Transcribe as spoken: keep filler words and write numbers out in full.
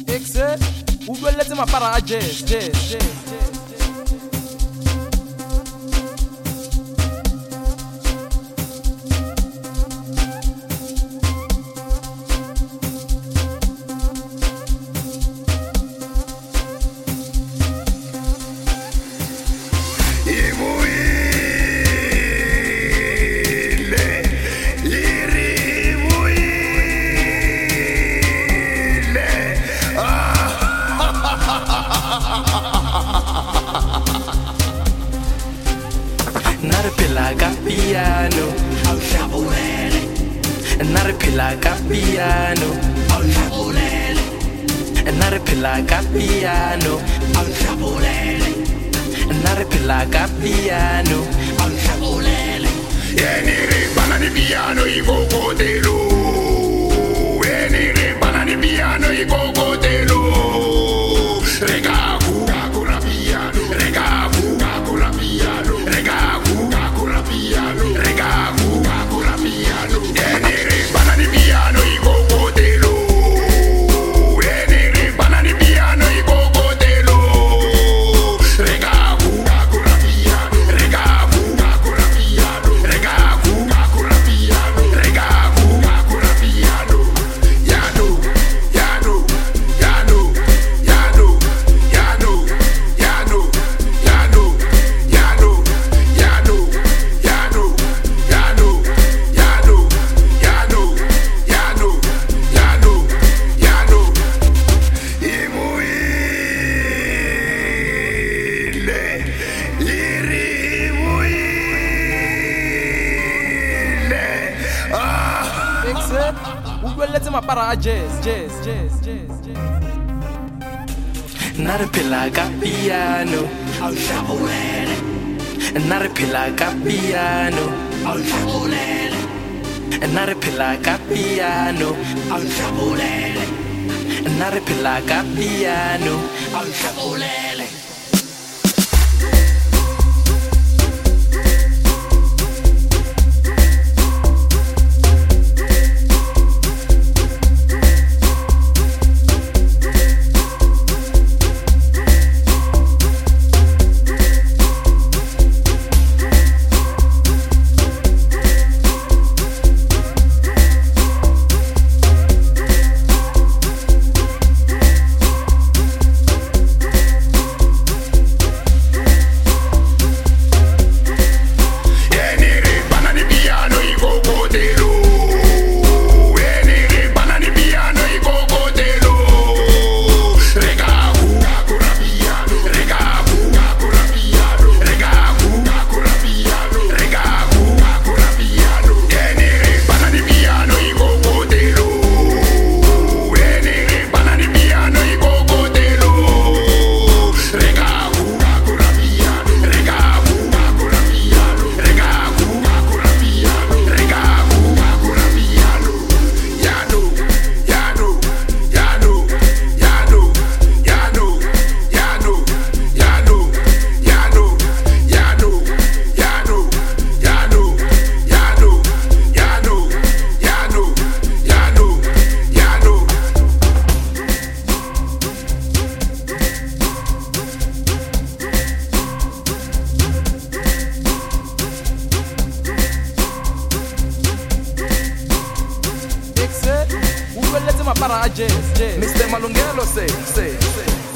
Exe, o beleza ma para a jazz, jazz, jazz. Naripila ka piano, al shabulele. naripila ka piano, Al shabulele, naripila ka piano, al shabulele, naripila ka piano. al shabulele. Yenire banani piano i cocotelo. Yenire banani piano i cocotelo. Regaku, gaku la piano. Regaku, gaku la piano. Regaku, gaku la piano. Regaku, gaku la piano. Yenire banani piano i cocotelo. Yenire banani piano i cocotelo. Regaku, gaku la piano. Regaku, gaku la piano. Regaku, gaku la piano. Regaku, gaku la piano. Yano, yano, yano, yano, yano, yano, yano, yano, yano, yano, yano, yano, yano, yano, yano, yano. Imuile, irimuile. Ah. Exe, o beleza ma para a jazz, jazz, jazz, jazz, jazz. Naripila ka piano, Al shabulele, naripila ka piano, al shabulele, naripila ka piano, al shabulele, naripila ka piano. al shabulele. Yenire banani piano i cocotelo. Yenire banani piano i cocotelo. Regaku, gaku la piano. Regaku, gaku la piano. Regaku, gaku la piano. Regaku, gaku la piano. Yenire banani piano i cocotelo. Yenire banani piano i cocotelo. Regaku, gaku la piano. Regaku, gaku la piano. Regaku, gaku la piano. Regaku, gaku la piano. Yano, yano, yano, yano, yano, yano, yano, yano, yano, yano, yano, yano, yano, yano, yano, yano. Exe, o beleza ma para a jazz, jazz. mister Malungelo say, say, say.